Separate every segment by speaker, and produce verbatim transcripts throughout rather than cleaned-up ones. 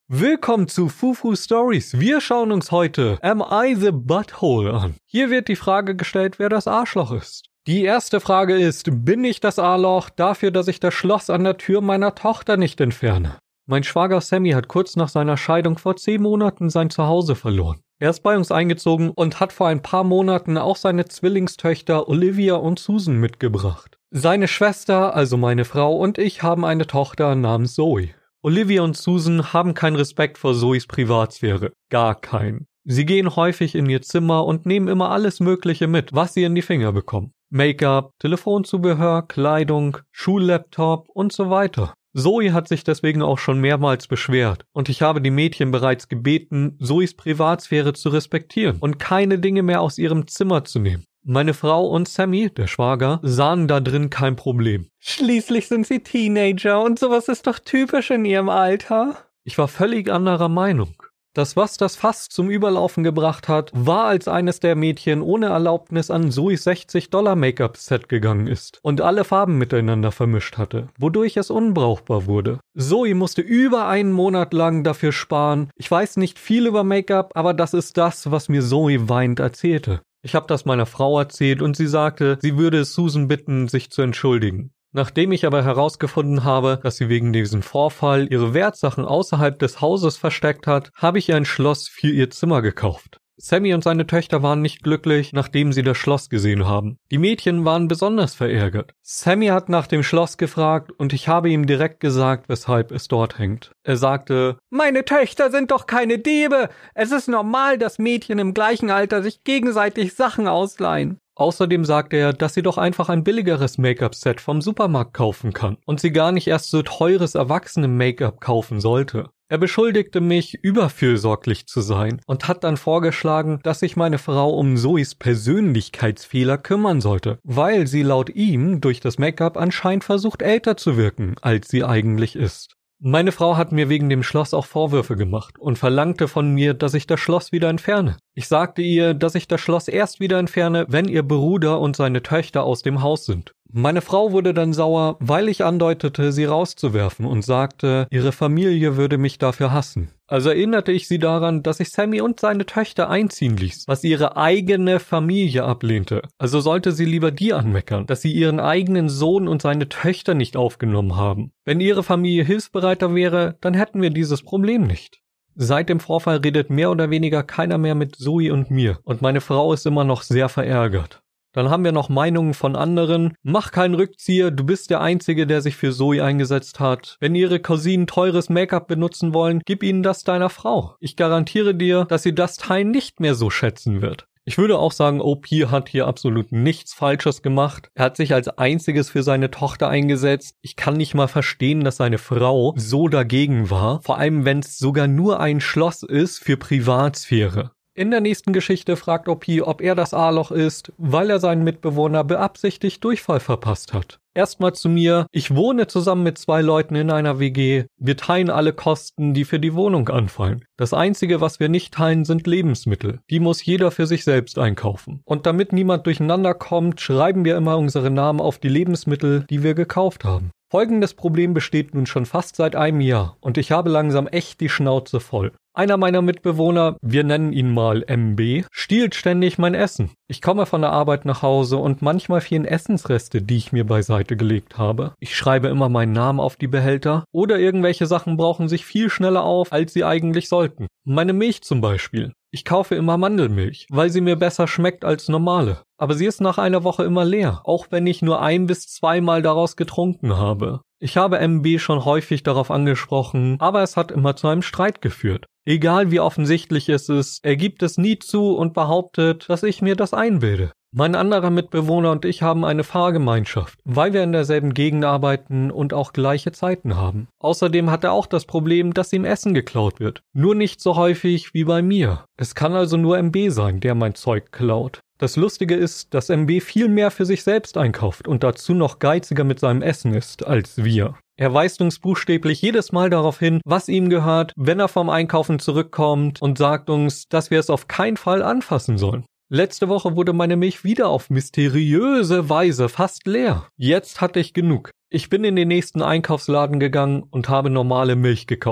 Speaker 1: Willkommen zu Fufu Stories. Wir schauen uns heute Am I the Butthole an. Hier wird die Frage gestellt, wer das Arschloch ist. Die erste Frage ist, bin ich das Arschloch dafür, dass ich das Schloss an der Tür meiner Tochter nicht entferne? Mein Schwager Sammy hat kurz nach seiner Scheidung vor zehn Monaten sein Zuhause verloren. Er ist bei uns eingezogen und hat vor ein paar Monaten auch seine Zwillingstöchter Olivia und Susan mitgebracht. Seine Schwester, also meine Frau, und ich haben eine Tochter namens Zoe. Olivia und Susan haben keinen Respekt vor Zoes Privatsphäre. Gar keinen. Sie gehen häufig in ihr Zimmer und nehmen immer alles Mögliche mit, was sie in die Finger bekommen. Make-up, Telefonzubehör, Kleidung, Schullaptop und so weiter. Zoe hat sich deswegen auch schon mehrmals beschwert und ich habe die Mädchen bereits gebeten, Zoes Privatsphäre zu respektieren und keine Dinge mehr aus ihrem Zimmer zu nehmen. Meine Frau und Sammy, der Schwager, sahen da drin kein Problem. Schließlich sind sie Teenager und sowas ist doch typisch in ihrem Alter. Ich war völlig anderer Meinung. Das, was das Fass zum Überlaufen gebracht hat, war, als eines der Mädchen ohne Erlaubnis an Zoes sechzig Dollar Make-up-Set gegangen ist und alle Farben miteinander vermischt hatte, wodurch es unbrauchbar wurde. Zoe musste über einen Monat lang dafür sparen. Ich weiß nicht viel über Make-up, aber das ist das, was mir Zoe weinend erzählte. Ich habe das meiner Frau erzählt und sie sagte, sie würde Susan bitten, sich zu entschuldigen. Nachdem ich aber herausgefunden habe, dass sie wegen diesem Vorfall ihre Wertsachen außerhalb des Hauses versteckt hat, habe ich ihr ein Schloss für ihr Zimmer gekauft. Sammy und seine Töchter waren nicht glücklich, nachdem sie das Schloss gesehen haben. Die Mädchen waren besonders verärgert. Sammy hat nach dem Schloss gefragt und ich habe ihm direkt gesagt, weshalb es dort hängt. Er sagte, meine Töchter sind doch keine Diebe. Es ist normal, dass Mädchen im gleichen Alter sich gegenseitig Sachen ausleihen. Außerdem sagte er, dass sie doch einfach ein billigeres Make-up-Set vom Supermarkt kaufen kann und sie gar nicht erst so teures Erwachsenen-Make-up kaufen sollte. Er beschuldigte mich, überfürsorglich zu sein und hat dann vorgeschlagen, dass sich meine Frau um Zoes Persönlichkeitsfehler kümmern sollte, weil sie laut ihm durch das Make-up anscheinend versucht, älter zu wirken, als sie eigentlich ist. Meine Frau hat mir wegen dem Schloss auch Vorwürfe gemacht und verlangte von mir, dass ich das Schloss wieder entferne. Ich sagte ihr, dass ich das Schloss erst wieder entferne, wenn ihr Bruder und seine Töchter aus dem Haus sind. Meine Frau wurde dann sauer, weil ich andeutete, sie rauszuwerfen und sagte, ihre Familie würde mich dafür hassen. Also erinnerte ich sie daran, dass ich Sammy und seine Töchter einziehen ließ, was ihre eigene Familie ablehnte. Also sollte sie lieber die anmeckern, dass sie ihren eigenen Sohn und seine Töchter nicht aufgenommen haben. Wenn ihre Familie hilfsbereiter wäre, dann hätten wir dieses Problem nicht. Seit dem Vorfall redet mehr oder weniger keiner mehr mit Zoe und mir und meine Frau ist immer noch sehr verärgert. Dann haben wir noch Meinungen von anderen. Mach keinen Rückzieher, du bist der Einzige, der sich für Zoe eingesetzt hat. Wenn ihre Cousinen teures Make-up benutzen wollen, gib ihnen das deiner Frau. Ich garantiere dir, dass sie das Teil nicht mehr so schätzen wird. Ich würde auch sagen, O P hat hier absolut nichts Falsches gemacht. Er hat sich als einziges für seine Tochter eingesetzt. Ich kann nicht mal verstehen, dass seine Frau so dagegen war. Vor allem, wenn es sogar nur ein Schloss ist für Privatsphäre. In der nächsten Geschichte fragt O P, ob er das Arschloch ist, weil er seinen Mitbewohner beabsichtigt Durchfall verpasst hat. Erstmal zu mir, ich wohne zusammen mit zwei Leuten in einer W G. Wir teilen alle Kosten, die für die Wohnung anfallen. Das Einzige, was wir nicht teilen, sind Lebensmittel. Die muss jeder für sich selbst einkaufen. Und damit niemand durcheinander kommt, schreiben wir immer unsere Namen auf die Lebensmittel, die wir gekauft haben. Folgendes Problem besteht nun schon fast seit einem Jahr und ich habe langsam echt die Schnauze voll. Einer meiner Mitbewohner, wir nennen ihn mal M B, stiehlt ständig mein Essen. Ich komme von der Arbeit nach Hause und manchmal fehlen Essensreste, die ich mir beiseite gelegt habe. Ich schreibe immer meinen Namen auf die Behälter oder irgendwelche Sachen brauchen sich viel schneller auf, als sie eigentlich sollten. Meine Milch zum Beispiel. Ich kaufe immer Mandelmilch, weil sie mir besser schmeckt als normale. Aber sie ist nach einer Woche immer leer, auch wenn ich nur ein- bis zweimal daraus getrunken habe. Ich habe M B schon häufig darauf angesprochen, aber es hat immer zu einem Streit geführt. Egal wie offensichtlich es ist, er gibt es nie zu und behauptet, dass ich mir das einbilde. Mein anderer Mitbewohner und ich haben eine Fahrgemeinschaft, weil wir in derselben Gegend arbeiten und auch gleiche Zeiten haben. Außerdem hat er auch das Problem, dass ihm Essen geklaut wird. Nur nicht so häufig wie bei mir. Es kann also nur M B sein, der mein Zeug klaut. Das Lustige ist, dass M B viel mehr für sich selbst einkauft und dazu noch geiziger mit seinem Essen ist als wir. Er weist uns buchstäblich jedes Mal darauf hin, was ihm gehört, wenn er vom Einkaufen zurückkommt und sagt uns, dass wir es auf keinen Fall anfassen sollen. Letzte Woche wurde meine Milch wieder auf mysteriöse Weise fast leer. Jetzt hatte ich genug. Ich bin in den nächsten Einkaufsladen gegangen und habe normale Milch gekauft.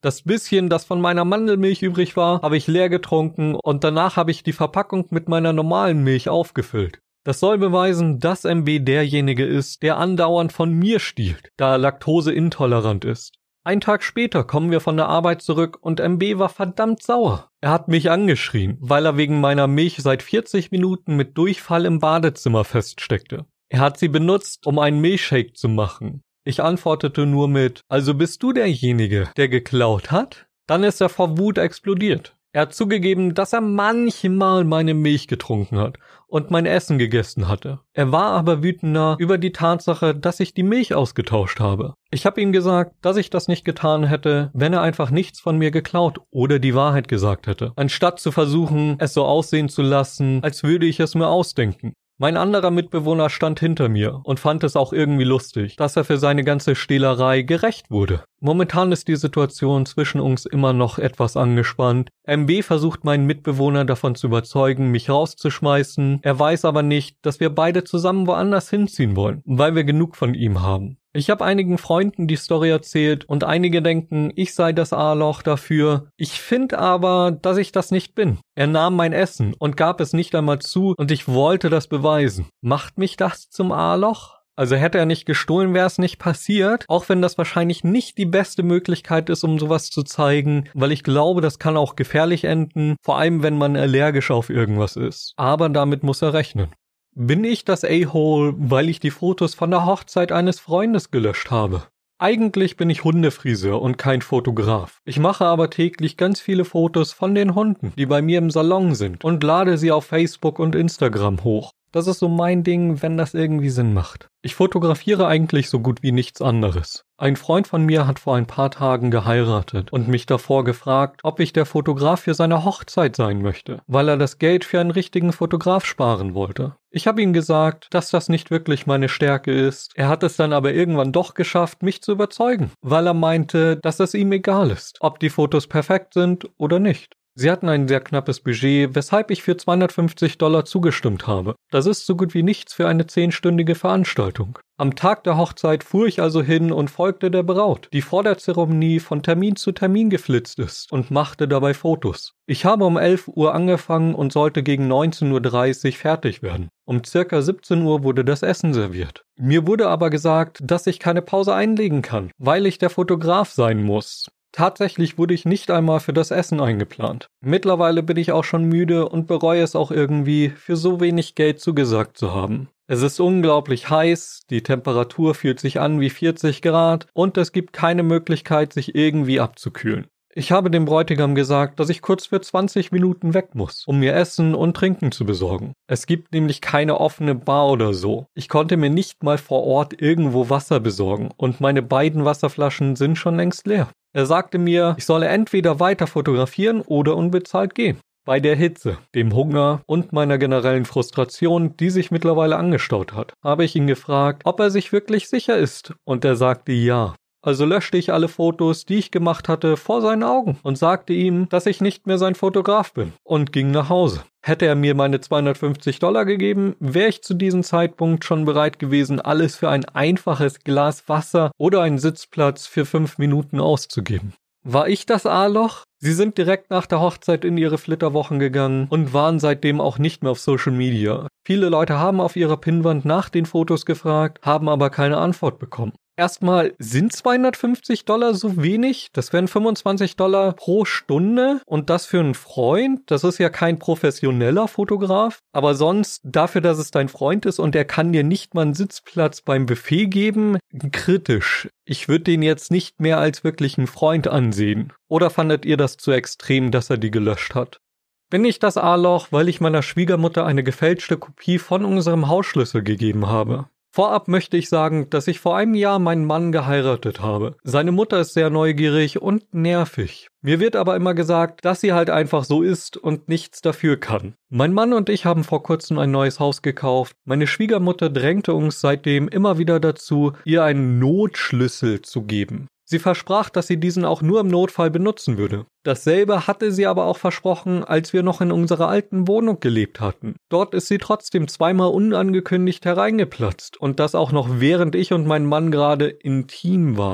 Speaker 1: Das bisschen, das von meiner Mandelmilch übrig war, habe ich leer getrunken und danach habe ich die Verpackung mit meiner normalen Milch aufgefüllt. Das soll beweisen, dass M B derjenige ist, der andauernd von mir stiehlt, da er laktoseintolerant ist. Ein Tag später kommen wir von der Arbeit zurück und M B war verdammt sauer. Er hat mich angeschrien, weil er wegen meiner Milch seit vierzig Minuten mit Durchfall im Badezimmer feststeckte. Er hat sie benutzt, um einen Milchshake zu machen. Ich antwortete nur mit, also bist du derjenige, der geklaut hat? Dann ist er vor Wut explodiert. Er hat zugegeben, dass er manchmal meine Milch getrunken hat und mein Essen gegessen hatte. Er war aber wütender über die Tatsache, dass ich die Milch ausgetauscht habe. Ich habe ihm gesagt, dass ich das nicht getan hätte, wenn er einfach nichts von mir geklaut oder die Wahrheit gesagt hätte, anstatt zu versuchen, es so aussehen zu lassen, als würde ich es mir ausdenken. Mein anderer Mitbewohner stand hinter mir und fand es auch irgendwie lustig, dass er für seine ganze Stehlerei gerächt wurde. Momentan ist die Situation zwischen uns immer noch etwas angespannt. M B versucht meinen Mitbewohner davon zu überzeugen, mich rauszuschmeißen. Er weiß aber nicht, dass wir beide zusammen woanders hinziehen wollen, weil wir genug von ihm haben. Ich habe einigen Freunden die Story erzählt und einige denken, ich sei das A-Loch dafür. Ich finde aber, dass ich das nicht bin. Er nahm mein Essen und gab es nicht einmal zu und ich wollte das beweisen. Macht mich das zum A-Loch? Also hätte er nicht gestohlen, wäre es nicht passiert, auch wenn das wahrscheinlich nicht die beste Möglichkeit ist, um sowas zu zeigen, weil ich glaube, das kann auch gefährlich enden, vor allem wenn man allergisch auf irgendwas ist. Aber damit muss er rechnen. Bin ich das A-Hole, weil ich die Fotos von der Hochzeit eines Freundes gelöscht habe? Eigentlich bin ich Hundefriseur und kein Fotograf. Ich mache aber täglich ganz viele Fotos von den Hunden, die bei mir im Salon sind und lade sie auf Facebook und Instagram hoch. Das ist so mein Ding, wenn das irgendwie Sinn macht. Ich fotografiere eigentlich so gut wie nichts anderes. Ein Freund von mir hat vor ein paar Tagen geheiratet und mich davor gefragt, ob ich der Fotograf für seine Hochzeit sein möchte, weil er das Geld für einen richtigen Fotograf sparen wollte. Ich habe ihm gesagt, dass das nicht wirklich meine Stärke ist. Er hat es dann aber irgendwann doch geschafft, mich zu überzeugen, weil er meinte, dass es ihm egal ist, ob die Fotos perfekt sind oder nicht. Sie hatten ein sehr knappes Budget, weshalb ich für zweihundertfünfzig Dollar zugestimmt habe. Das ist so gut wie nichts für eine zehnstündige Veranstaltung. Am Tag der Hochzeit fuhr ich also hin und folgte der Braut, die vor der Zeremonie von Termin zu Termin geflitzt ist und machte dabei Fotos. Ich habe um elf Uhr angefangen und sollte gegen neunzehn Uhr dreißig fertig werden. Um circa siebzehn Uhr wurde das Essen serviert. Mir wurde aber gesagt, dass ich keine Pause einlegen kann, weil ich der Fotograf sein muss. Tatsächlich wurde ich nicht einmal für das Essen eingeplant. Mittlerweile bin ich auch schon müde und bereue es auch irgendwie, für so wenig Geld zugesagt zu haben. Es ist unglaublich heiß, die Temperatur fühlt sich an wie vierzig Grad und es gibt keine Möglichkeit, sich irgendwie abzukühlen. Ich habe dem Bräutigam gesagt, dass ich kurz für zwanzig Minuten weg muss, um mir Essen und Trinken zu besorgen. Es gibt nämlich keine offene Bar oder so. Ich konnte mir nicht mal vor Ort irgendwo Wasser besorgen und meine beiden Wasserflaschen sind schon längst leer. Er sagte mir, ich solle entweder weiter fotografieren oder unbezahlt gehen. Bei der Hitze, dem Hunger und meiner generellen Frustration, die sich mittlerweile angestaut hat, habe ich ihn gefragt, ob er sich wirklich sicher ist, und er sagte ja. Also löschte ich alle Fotos, die ich gemacht hatte, vor seinen Augen und sagte ihm, dass ich nicht mehr sein Fotograf bin und ging nach Hause. Hätte er mir meine zweihundertfünfzig Dollar gegeben, wäre ich zu diesem Zeitpunkt schon bereit gewesen, alles für ein einfaches Glas Wasser oder einen Sitzplatz für fünf Minuten auszugeben. War ich das A-Loch? Sie sind direkt nach der Hochzeit in ihre Flitterwochen gegangen und waren seitdem auch nicht mehr auf Social Media. Viele Leute haben auf ihrer Pinnwand nach den Fotos gefragt, haben aber keine Antwort bekommen. Erstmal, sind zweihundertfünfzig Dollar so wenig? Das wären fünfundzwanzig Dollar pro Stunde und das für einen Freund? Das ist ja kein professioneller Fotograf. Aber sonst, dafür, dass es dein Freund ist und er kann dir nicht mal einen Sitzplatz beim Buffet geben, kritisch. Ich würde den jetzt nicht mehr als wirklich einen Freund ansehen. Oder fandet ihr das zu extrem, dass er die gelöscht hat? Bin ich das A-Loch, weil ich meiner Schwiegermutter eine gefälschte Kopie von unserem Hausschlüssel gegeben habe? Vorab möchte ich sagen, dass ich vor einem Jahr meinen Mann geheiratet habe. Seine Mutter ist sehr neugierig und nervig. Mir wird aber immer gesagt, dass sie halt einfach so ist und nichts dafür kann. Mein Mann und ich haben vor kurzem ein neues Haus gekauft. Meine Schwiegermutter drängte uns seitdem immer wieder dazu, ihr einen Notschlüssel zu geben. Sie versprach, dass sie diesen auch nur im Notfall benutzen würde. Dasselbe hatte sie aber auch versprochen, als wir noch in unserer alten Wohnung gelebt hatten. Dort ist sie trotzdem zweimal unangekündigt hereingeplatzt und das auch noch während ich und mein Mann gerade intim waren.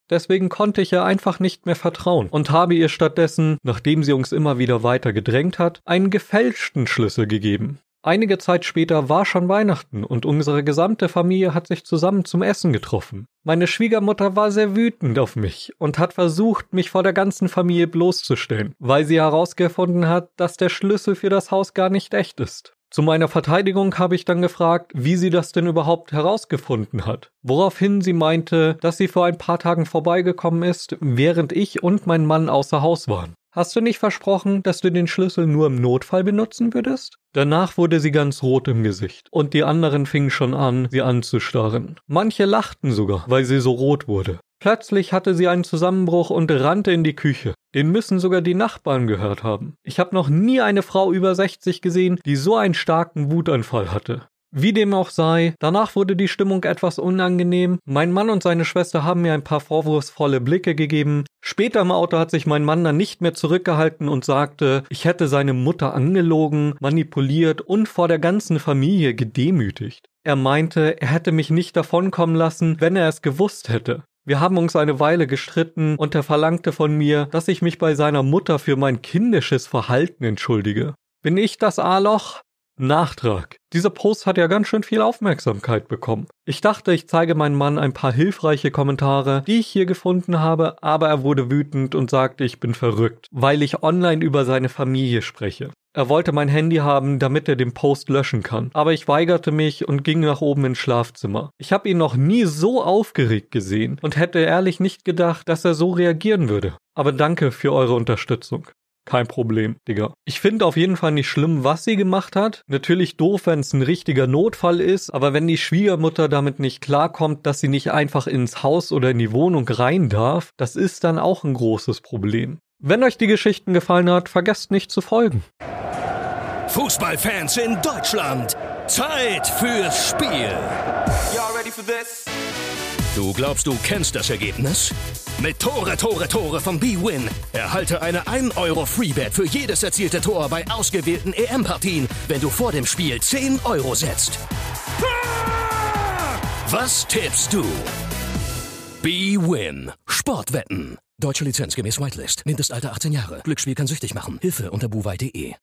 Speaker 1: Deswegen konnte ich ihr einfach nicht mehr vertrauen und habe ihr stattdessen, nachdem sie uns immer wieder weiter gedrängt hat, einen gefälschten Schlüssel gegeben. Einige Zeit später war schon Weihnachten und unsere gesamte Familie hat sich zusammen zum Essen getroffen. Meine Schwiegermutter war sehr wütend auf mich und hat versucht, mich vor der ganzen Familie bloßzustellen, weil sie herausgefunden hat, dass der Schlüssel für das Haus gar nicht echt ist. Zu meiner Verteidigung habe ich dann gefragt, wie sie das denn überhaupt herausgefunden hat. Woraufhin sie meinte, dass sie vor ein paar Tagen vorbeigekommen ist, während ich und mein Mann außer Haus waren. Hast du nicht versprochen, dass du den Schlüssel nur im Notfall benutzen würdest? Danach wurde sie ganz rot im Gesicht und die anderen fingen schon an, sie anzustarren. Manche lachten sogar, weil sie so rot wurde. Plötzlich hatte sie einen Zusammenbruch und rannte in die Küche. Den müssen sogar die Nachbarn gehört haben. Ich habe noch nie eine Frau über sechzig gesehen, die so einen starken Wutanfall hatte. Wie dem auch sei, danach wurde die Stimmung etwas unangenehm. Mein Mann und seine Schwester haben mir ein paar vorwurfsvolle Blicke gegeben. Später im Auto hat sich mein Mann dann nicht mehr zurückgehalten und sagte, ich hätte seine Mutter angelogen, manipuliert und vor der ganzen Familie gedemütigt. Er meinte, er hätte mich nicht davonkommen lassen, wenn er es gewusst hätte. Wir haben uns eine Weile gestritten und er verlangte von mir, dass ich mich bei seiner Mutter für mein kindisches Verhalten entschuldige. Bin ich das A-Loch? Nachtrag. Dieser Post hat ja ganz schön viel Aufmerksamkeit bekommen. Ich dachte, ich zeige meinem Mann ein paar hilfreiche Kommentare, die ich hier gefunden habe, aber er wurde wütend und sagte, ich bin verrückt, weil ich online über seine Familie spreche. Er wollte mein Handy haben, damit er den Post löschen kann, aber ich weigerte mich und ging nach oben ins Schlafzimmer. Ich habe ihn noch nie so aufgeregt gesehen und hätte ehrlich nicht gedacht, dass er so reagieren würde. Aber danke für eure Unterstützung. Kein Problem, Digga. Ich finde auf jeden Fall nicht schlimm, was sie gemacht hat. Natürlich doof, wenn es ein richtiger Notfall ist, aber wenn die Schwiegermutter damit nicht klarkommt, dass sie nicht einfach ins Haus oder in die Wohnung rein darf, das ist dann auch ein großes Problem. Wenn euch die Geschichten gefallen hat, vergesst nicht zu folgen.
Speaker 2: Fußballfans in Deutschland, Zeit fürs Spiel.
Speaker 3: Y'all ready for this?
Speaker 2: Du glaubst, du kennst das Ergebnis? Mit Tore, Tore, Tore vom B-Win erhalte eine ein Euro Freebet für jedes erzielte Tor bei ausgewählten E M-Partien, wenn du vor dem Spiel zehn Euro setzt. Was tippst du? B-Win. Sportwetten. Deutsche Lizenz gemäß Whitelist. Mindestalter achtzehn Jahre. Glücksspiel kann süchtig machen. Hilfe unter buwei punkt de.